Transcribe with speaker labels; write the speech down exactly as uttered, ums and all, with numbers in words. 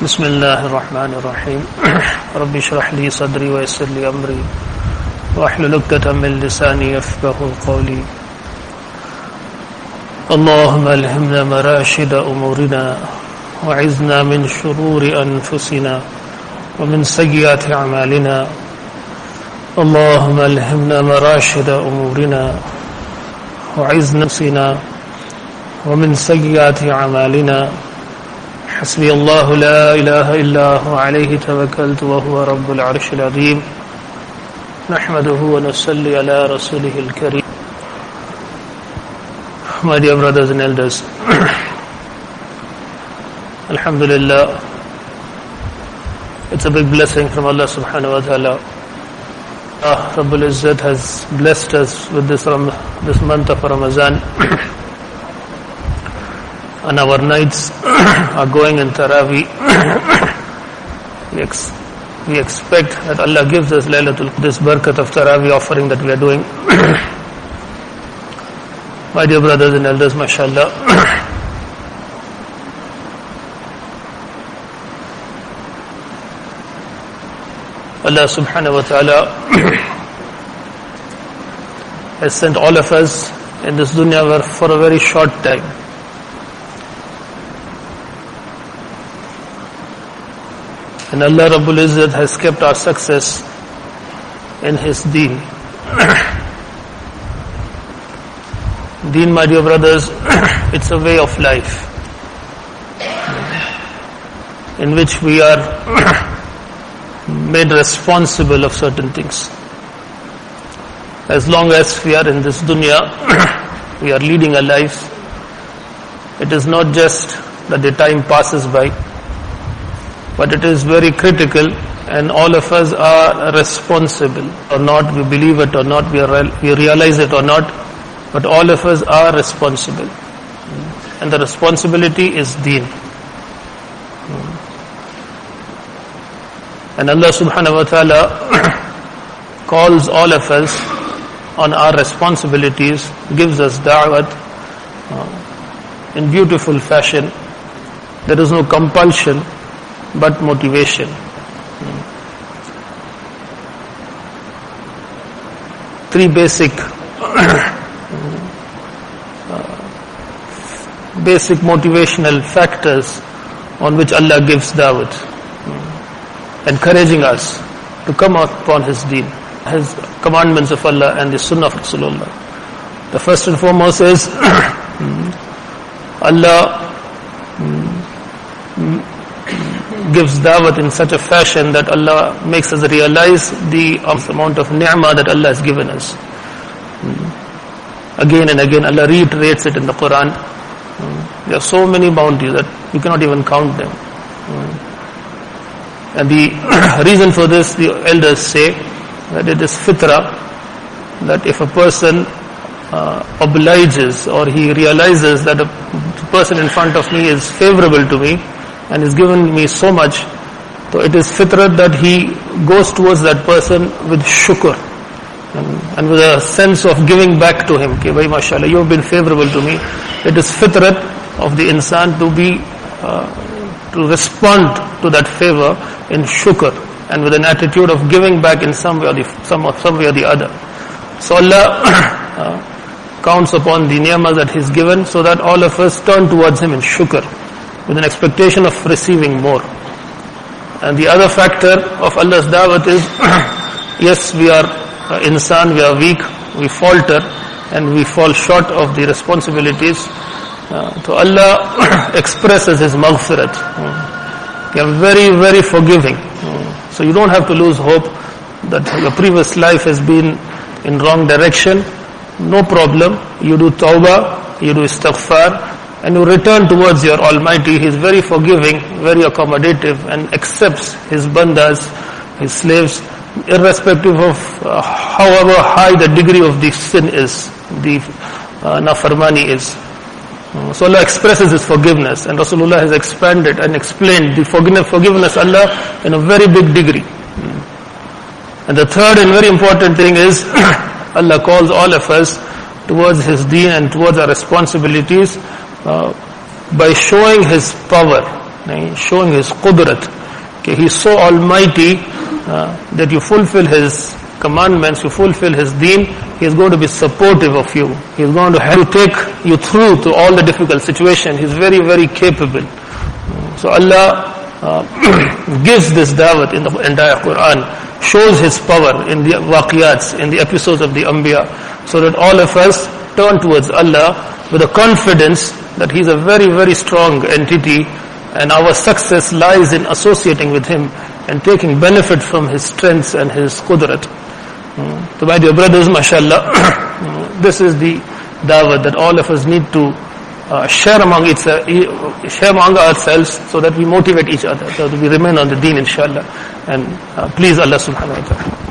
Speaker 1: بسم الله الرحمن الرحيم رب اشرح لي صدري ويسر لي أمري واحلل عقدة من لساني يفقهوا قولي اللهم ألهمنا مراشد أمورنا وعزنا من شرور أنفسنا ومن سيئات أعمالنا اللهم ألهمنا مراشد أمورنا وعزنا أنفسنا ومن سيئات أعمالنا حسبي الله لا إله إلا هو عليه توكلت وهو رب العرش العظيم نحمده ونصلي على رسوله الكريم. My dear brothers and elders, Alhamdulillah, it's a big blessing from Allah subhanahu wa ta'ala. Ah, Rabbul Izzat has blessed us with this, Ram- this month of Ramadan. And our nights are going in Taraweeh. we, ex- we expect that Allah gives us Laylatul this barakat of Taraweeh offering that we are doing. My dear brothers and elders, mashallah, Allah subhanahu wa ta'ala has sent all of us in this dunya for a very short time. And Allah Rabbul Izzat has kept our success in His deen. Deen, my dear brothers, it's a way of life in which we are made responsible of certain things. As long as we are in this dunya, we are leading a life. It is not just that the time passes by, but it is very critical, and all of us are responsible or not, we believe it or not, we, are, we realize it or not, but all of us are responsible. And the responsibility is deen. And Allah subhanahu wa ta'ala calls all of us on our responsibilities, gives us da'wat uh, in beautiful fashion. There is no compulsion, but motivation. Three basic uh, basic motivational factors on which Allah gives da'wat, encouraging us to come upon His deen, His commandments of Allah and the Sunnah of Rasulullah. The first and foremost is Allah gives da'wat in such a fashion that Allah makes us realize the amount of ni'mah that Allah has given us. Again and again Allah reiterates it in the Quran. There are so many bounties that you cannot even count them. And the reason for this, the elders say that it is fitrah, that if a person uh, obliges or he realizes that a person in front of me is favorable to me and is given me so much, so it is fitrat that he goes towards that person with shukr and, and with a sense of giving back to him. Okay, bhai, mashallah, you have been favorable to me. It is fitrat of the insan to be uh, to respond to that favor in shukr and with an attitude of giving back in some way or the some, some way or the other. So Allah uh, counts upon the ni'mah that He's given, so that all of us turn towards Him in shukr, with an expectation of receiving more. And the other factor of Allah's da'wat is, yes, we are uh, insan, we are weak, we falter, and we fall short of the responsibilities. Uh, so Allah expresses His maghfirat. Uh, He is very, very forgiving. Uh, so you don't have to lose hope that your previous life has been in wrong direction. No problem. You do tawbah, you do istighfar, and you return towards your Almighty. He is very forgiving, very accommodative, and accepts His bandas, His slaves, irrespective of uh, however high the degree of the sin is, the uh, nafarmani is. Uh, so Allah expresses His forgiveness, and Rasulullah has expanded and explained the forgiveness of Allah in a very big degree. And the third and very important thing is Allah calls all of us towards His deen and towards our responsibilities uh, by showing His power showing His qudrat. Okay, He is so almighty uh, that you fulfill His commandments, you fulfill His deen, He is going to be supportive of you. He is going to help you, take you through to all the difficult situations. He is very, very capable. So Allah uh, gives this da'wat in the entire Quran, shows His power in the waqiyats, in the episodes of the Anbiya, so that all of us turn towards Allah with a confidence that He is a very, very strong entity, and our success lies in associating with Him and taking benefit from His strengths and His qudrat. So my dear brothers, mashallah, this is the da'wah that all of us need to uh, share among each, uh, share among ourselves, so that we motivate each other, so that we remain on the deen, inshallah, and uh, please Allah subhanahu wa ta'ala.